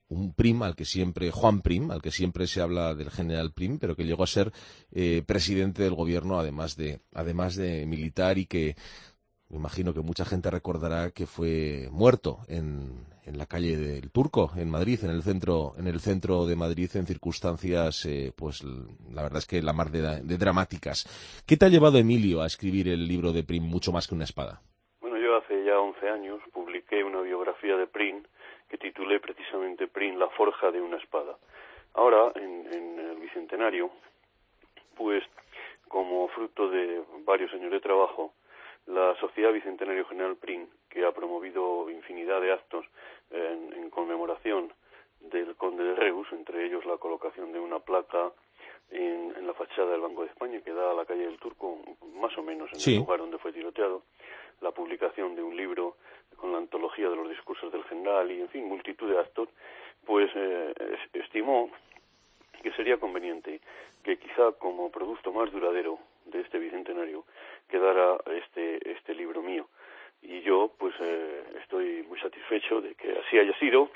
un Prim al que siempre, Juan Prim, al que siempre se habla del general Prim, pero que llegó a ser presidente del gobierno, además de militar, y que me imagino que mucha gente recordará que fue muerto en la calle del Turco, en Madrid, en el centro de Madrid, en circunstancias, pues la verdad es que la mar de dramáticas. ¿Qué te ha llevado, Emilio, a escribir el libro de Prim, Mucho más que una espada? Bueno, yo hace ya 11 años publiqué una biografía de Prim que titulé precisamente Prim, la forja de una espada. Ahora, en el Bicentenario, pues como fruto de varios años de trabajo, la Sociedad Bicentenario General Prim, que ha promovido infinidad de actos en conmemoración del Conde de Reus, entre ellos la colocación de una placa en la fachada del Banco de España que da a la calle del Turco, más o menos en el lugar donde fue tiroteado, la publicación de un libro con la antología de los discursos del general y, en fin, multitud de actos, pues estimó que sería conveniente que quizá como producto más duradero de este bicentenario quedara este libro mío. Y yo pues estoy muy satisfecho de que así haya sido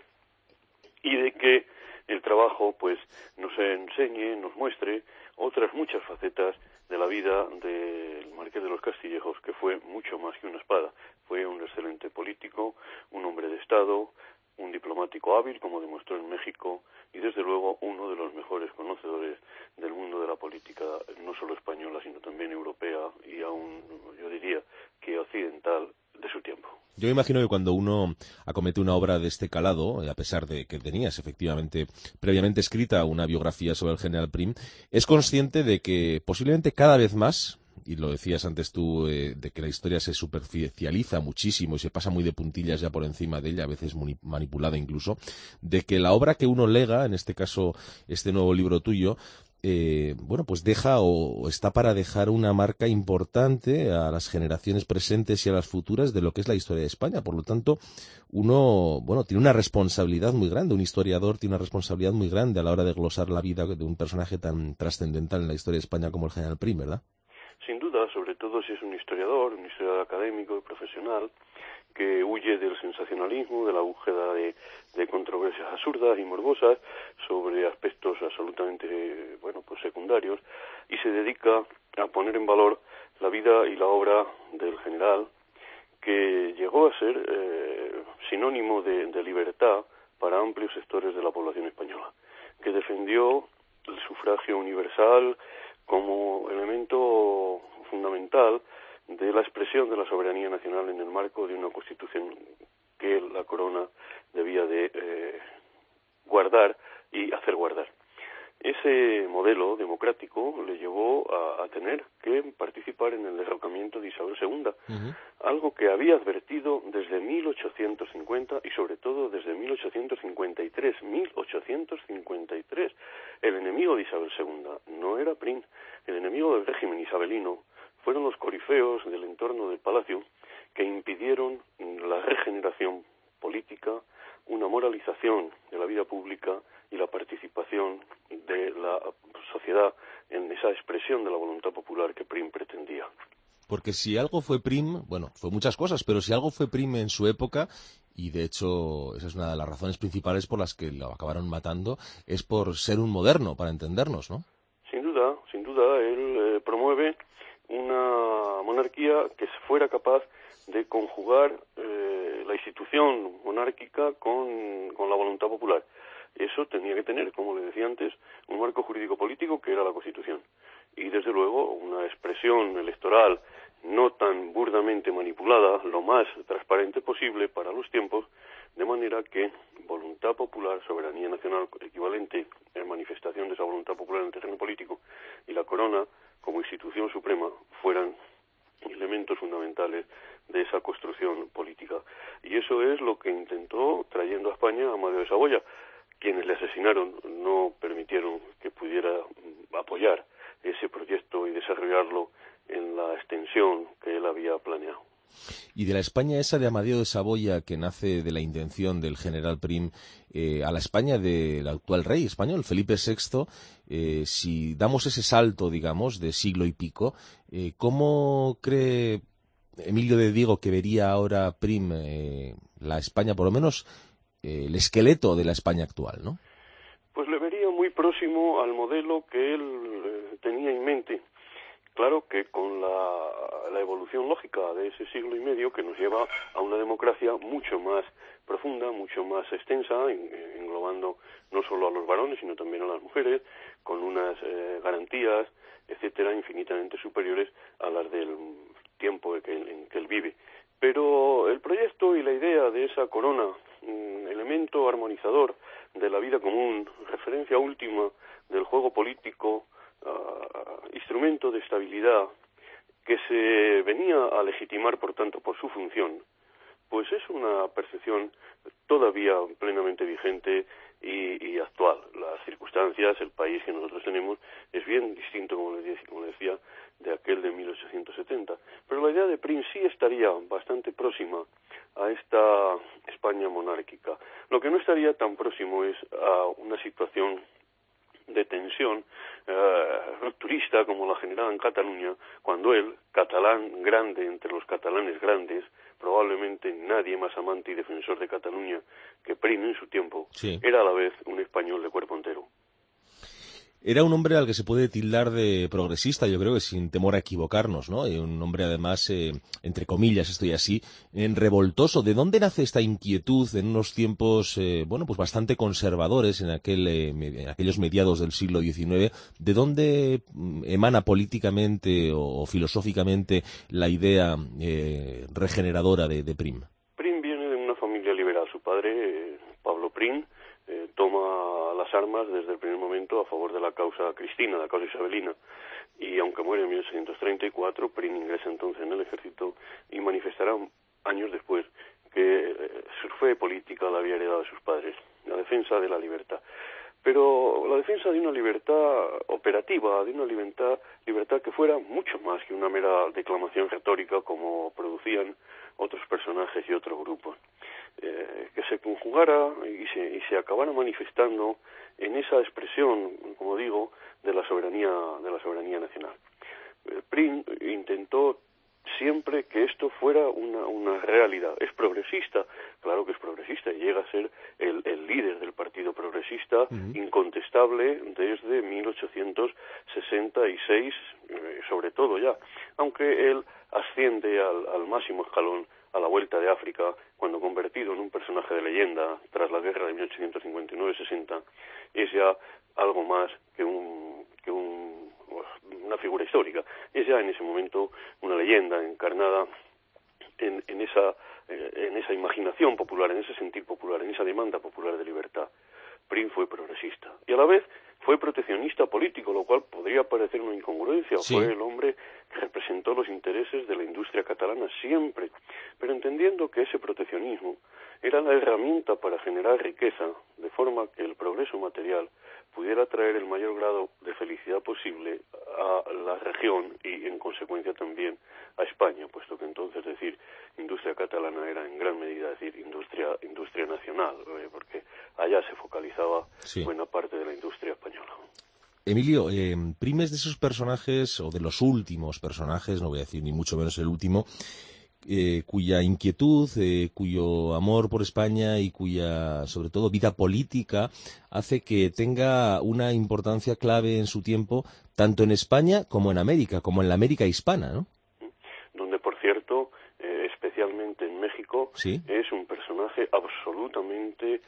y de que el trabajo pues nos enseñe, nos muestre otras muchas facetas de la vida del Marqués de los Castillejos, que fue mucho más que una espada. Fue un excelente político, un hombre de Estado, un diplomático hábil, como demostró en México, y desde luego uno de los mejores conocedores del mundo de la política, no solo española, sino también europea y aún, yo diría, que occidental de su tiempo. Yo me imagino que cuando uno acomete una obra de este calado, a pesar de que tenías efectivamente previamente escrita una biografía sobre el general Prim, es consciente de que posiblemente cada vez más, y lo decías antes tú, de que la historia se superficializa muchísimo y se pasa muy de puntillas ya por encima de ella, a veces manipulada incluso, de que la obra que uno lega, en este caso este nuevo libro tuyo, bueno, pues deja o está para dejar una marca importante a las generaciones presentes y a las futuras de lo que es la historia de España. Por lo tanto, uno, bueno, tiene una responsabilidad muy grande, un historiador tiene una responsabilidad muy grande a la hora de glosar la vida de un personaje tan trascendental en la historia de España como el general Prim, ¿verdad? Sin duda, sobre todo si es un historiador académico y profesional, que huye del sensacionalismo, de la búsqueda de controversias absurdas y morbosas sobre aspectos absolutamente, bueno, pues secundarios, y se dedica a poner en valor la vida y la obra del general, que llegó a ser sinónimo de libertad para amplios sectores de la población española, que defendió el sufragio universal como elemento fundamental de la expresión de la soberanía nacional en el marco de una Constitución que la corona debía de guardar y hacer guardar. Ese modelo democrático le llevó a tener que participar en el derrocamiento de Isabel II, algo que había advertido desde 1850 y sobre todo desde 1853. 1853. El enemigo de Isabel II no era Prim, el enemigo del régimen isabelino fueron los corifeos del entorno del palacio que impidieron la regeneración política, una moralización de la vida pública y la participación de la sociedad en esa expresión de la voluntad popular que Prim pretendía. Porque si algo fue Prim, bueno, fue muchas cosas, pero si algo fue Prim en su época, y de hecho esa es una de las razones principales por las que lo acabaron matando, es por ser un moderno, para entendernos, ¿no? Sin duda, él promueve una monarquía que fuera capaz de conjugar la institución monárquica con la voluntad popular. Eso tenía que tener, como le decía antes, un marco jurídico-político que era la Constitución. Y, desde luego, una expresión electoral no tan burdamente manipulada, lo más transparente posible para los tiempos, de manera que voluntad popular, soberanía nacional equivalente en manifestación de esa voluntad popular en el terreno político, y la corona, como institución suprema, fueran elementos fundamentales de esa construcción política. Y eso es lo que intentó, trayendo a España a Amadeo de Saboya. Quienes le asesinaron no permitieron que pudiera apoyar ese proyecto y desarrollarlo en la extensión que él había planeado. Y de la España esa de Amadeo de Saboya, que nace de la intención del general Prim, a la España del actual rey español, Felipe VI, si damos ese salto, digamos, de siglo y pico, ¿cómo cree Emilio de Diego que vería ahora Prim la España, por lo menos el esqueleto de la España actual, ¿no? Pues le vería muy próximo al modelo que él tenía en mente. Claro que con la evolución lógica de ese siglo y medio que nos lleva a una democracia mucho más profunda, mucho más extensa, englobando no solo a los varones, sino también a las mujeres, con unas garantías, etcétera, infinitamente superiores a las del tiempo en que él vive. Pero el proyecto y la idea de esa corona, elemento armonizador de la vida común, referencia última del juego político, instrumento de estabilidad que se venía a legitimar, por tanto, por su función, pues es una percepción todavía plenamente vigente y actual. Las circunstancias, el país que nosotros tenemos es bien distinto, como decía, de aquel de 1870. Pero la idea de Prim sí estaría bastante próxima a esta España monárquica. Lo que no estaría tan próximo es a una situación de tensión rupturista como la generada en Cataluña, cuando él, catalán grande entre los catalanes grandes, probablemente nadie más amante y defensor de Cataluña que Prim en su tiempo, sí, era a la vez un español de cuerpo entero. Era un hombre al que se puede tildar de progresista, yo creo que sin temor a equivocarnos, ¿no? Un hombre además, entre comillas, estoy así, revoltoso. ¿De dónde nace esta inquietud en unos tiempos, pues bastante conservadores en aquellos mediados del siglo XIX? ¿De dónde emana políticamente o filosóficamente la idea regeneradora de Prim? Prim viene de una familia liberal. Su padre, Pablo Prim, toma las armas desde el primer momento a favor de la causa cristina, la causa isabelina, y aunque muere en 1834, Prim ingresa entonces en el ejército y manifestará años después que su fe política la había heredado de sus padres, la defensa de la libertad. Pero la defensa de una libertad operativa, de una libertad que fuera mucho más que una mera declamación retórica como producían otros personajes y otros grupos. Que se conjugara y se acabara manifestando en esa expresión, como digo, de la soberanía nacional. Prim intentó siempre que esto fuera una realidad. Es progresista, claro que es progresista, y llega a ser el líder del Partido Progresista, incontestable desde 1866, sobre todo ya, aunque él asciende al máximo escalón a la vuelta de África, cuando convertido en un personaje de leyenda tras la guerra de 1859-60, es ya algo más que una figura histórica. Es ya en ese momento una leyenda encarnada en esa imaginación popular, en ese sentir popular, en esa demanda popular de libertad. Prim fue progresista y a la vez fue proteccionista político, lo cual podría parecer una incongruencia. Sí. Fue el hombre que representó los intereses de la industria catalana siempre, pero entendiendo que ese proteccionismo era la herramienta para generar riqueza, de forma que el progreso material pudiera traer el mayor grado de felicidad posible a la región y, en consecuencia, también a España, puesto que entonces decir industria catalana era en gran medida decir industria nacional, porque allá se focalizaba buena parte de la industria española. Emilio, Prim es de esos personajes, o de los últimos personajes, no voy a decir ni mucho menos el último, cuya inquietud, cuyo amor por España y cuya, sobre todo, vida política hace que tenga una importancia clave en su tiempo, tanto en España como en América, como en la América hispana, ¿no? Donde, por cierto, especialmente en México, ¿sí?, es un personaje absolutamente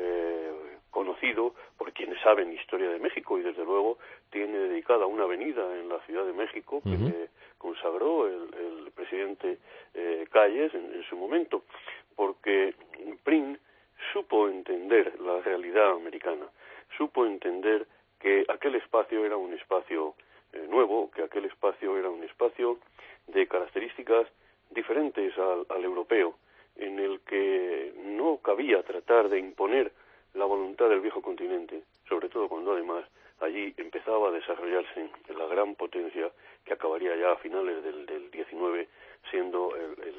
conocido por quienes saben historia de México, y desde luego tiene dedicada una avenida en la Ciudad de México que le consagró el presidente Calles en su momento, porque Prim supo entender la realidad americana, supo entender que aquel espacio era un espacio nuevo, que aquel espacio era un espacio de características diferentes al europeo, en el que no cabía tratar de imponer la voluntad del viejo continente, sobre todo cuando además allí empezaba a desarrollarse la gran potencia que acabaría ya a finales del 19 siendo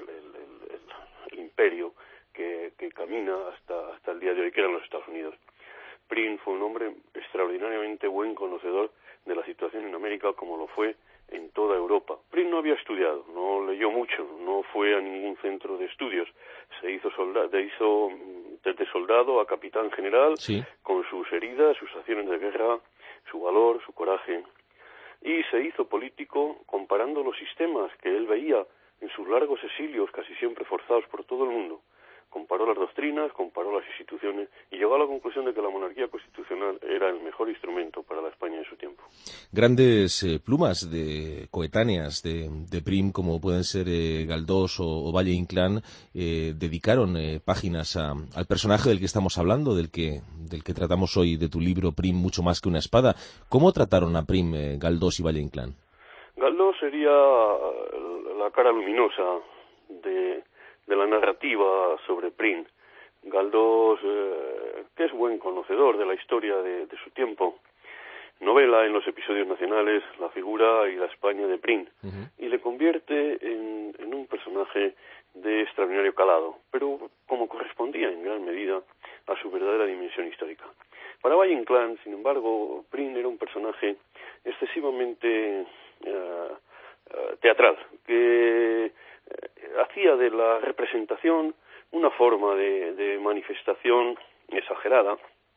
el imperio que camina hasta el día de hoy, que eran los Estados Unidos. Prim fue un hombre extraordinariamente buen conocedor de la situación en América, como lo fue en toda Europa. Prim no había estudiado, no leyó mucho, no fue a ningún centro de estudios, se hizo desde soldado a capitán general, sí, con sus heridas, sus acciones de guerra, su valor, su coraje. Y se hizo político comparando los sistemas que él veía en sus largos exilios, casi siempre forzados por todo el mundo. Comparó las doctrinas, comparó las instituciones y llegó a la conclusión de que la monarquía constitucional era el mejor instrumento para la España de su tiempo. Grandes plumas coetáneas de Prim, como pueden ser Galdós o Valle Inclán, dedicaron páginas al personaje del que estamos hablando, del que tratamos hoy, de tu libro Prim, mucho más que una espada. ¿Cómo trataron a Prim Galdós y Valle Inclán? Galdós sería la cara luminosa de la narrativa sobre Prim. Galdós, que es buen conocedor de la historia de su tiempo, novela en los episodios nacionales la figura y la España de Prim, y le convierte en un personaje de extraordinario calado, pero como correspondía en gran medida a su verdadera dimensión histórica. Para Valle Inclán, sin embargo, Prim era un personaje excesivamente teatral, que hacía de la representación una forma de manifestación exagerada,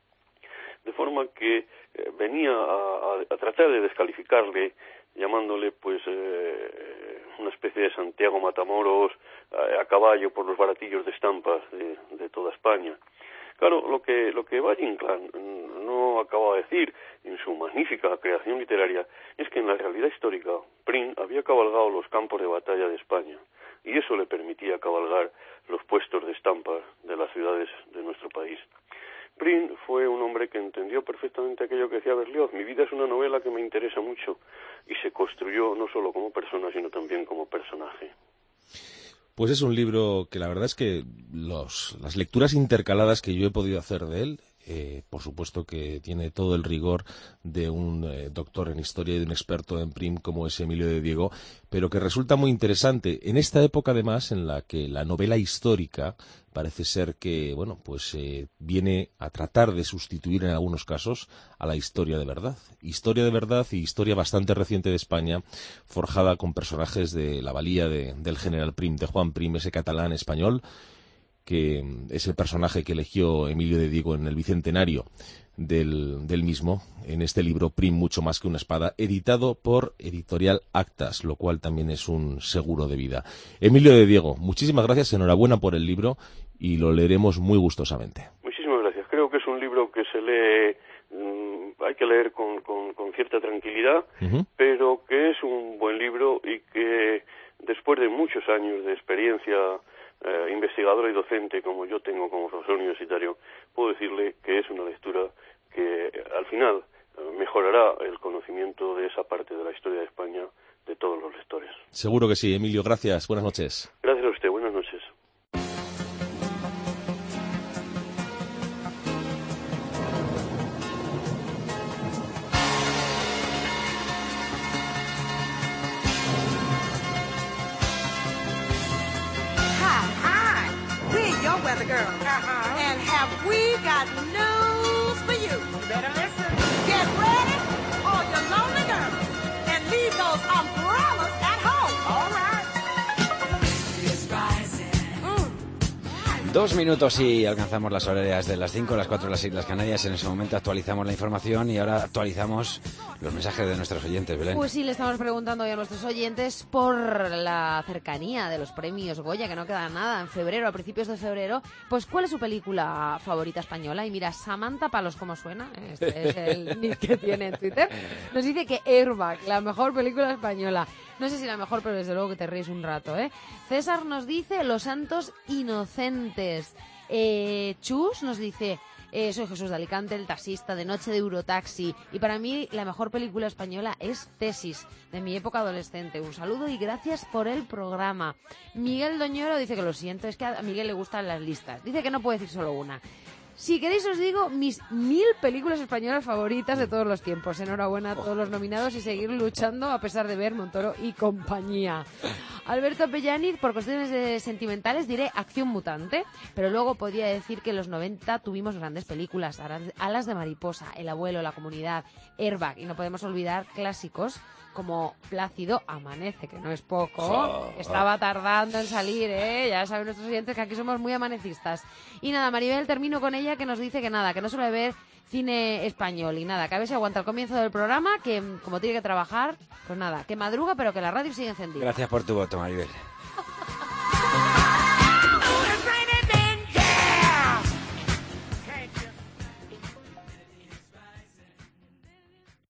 de forma que venía a tratar de descalificarle, llamándole pues una especie de Santiago Matamoros a caballo por los baratillos de estampas de toda España. Claro, lo que Valle Inclán no acaba de decir en su magnífica creación literaria es que en la realidad histórica Prim había cabalgado los campos de batalla de España y eso le permitía cabalgar los puestos de estampas de las ciudades de nuestro país. Prim fue un hombre que entendió perfectamente aquello que decía Berlioz: mi vida es una novela que me interesa mucho, y se construyó no solo como persona sino también como personaje. Pues es un libro que la verdad es que las lecturas intercaladas que yo he podido hacer de él, por supuesto que tiene todo el rigor de un doctor en historia y de un experto en Prim como es Emilio de Diego, pero que resulta muy interesante en esta época además en la que la novela histórica parece ser que, bueno, pues viene a tratar de sustituir en algunos casos a la historia de verdad. Historia de verdad y historia bastante reciente de España, forjada con personajes de la valía del general Prim, de Juan Prim, ese catalán español, que es el personaje que eligió Emilio de Diego en el bicentenario del mismo, en este libro Prim, mucho más que una espada, editado por Editorial Actas, lo cual también es un seguro de vida. Emilio de Diego, muchísimas gracias, enhorabuena por el libro y lo leeremos muy gustosamente. Muchísimas gracias. Creo que es un libro que se lee, hay que leer con cierta tranquilidad, pero que es un buen libro y que después de muchos años de experiencia investigadora y docente como yo tengo como profesor universitario, puedo decirle que es una lectura que al final mejorará el conocimiento de esa parte de la historia de España de todos los lectores. Seguro que sí, Emilio, gracias, buenas noches. Gracias a usted, buenas noches. Weather girl. And have we got news for you? You better listen. Get ready, all you lonely girls, and leave those umbrellas at home. All right. It's rising. 2 minutos y alcanzamos las horarias de las 5, las 4 de las Islas Canarias. En ese momento actualizamos la información y ahora actualizamos los mensajes de nuestros oyentes, Belén. Pues sí, le estamos preguntando hoy a nuestros oyentes por la cercanía de los premios Goya, que no queda nada, en febrero, a principios de febrero, pues ¿cuál es su película favorita española? Y mira, Samantha Palos, ¿cómo suena? Este es el nick que tiene en Twitter. Nos dice que Airbag, la mejor película española. No sé si la mejor, pero desde luego que te ríes un rato, ¿eh? César nos dice Los Santos Inocentes. Chus nos dice... soy Jesús de Alicante, el taxista de Noche de Eurotaxi. Y para mí la mejor película española es Tesis, de mi época adolescente. Un saludo y gracias por el programa. Miguel Doñoro dice que lo siento, es que a Miguel le gustan las listas. Dice que no puede decir solo una. Si queréis os digo mis 1000 películas españolas favoritas de todos los tiempos. Enhorabuena a todos los nominados y seguir luchando a pesar de ver Montoro y compañía. Alberto Pellaniz, por cuestiones sentimentales, diré Acción Mutante, pero luego podría decir que en los 90 tuvimos grandes películas, Alas de Mariposa, El Abuelo, La Comunidad, Airbag, y no podemos olvidar clásicos como Plácido Amanece, que no es poco. Estaba tardando en salir, ¿eh? Ya saben nuestros oyentes que aquí somos muy amanecistas. Y nada, Maribel, termino con ella, que nos dice que nada, que no suele ver cine español y nada, que a ver si aguanta el comienzo del programa, que como tiene que trabajar, pues nada, que madruga, pero que la radio sigue encendida. Gracias por tu voto, Maribel.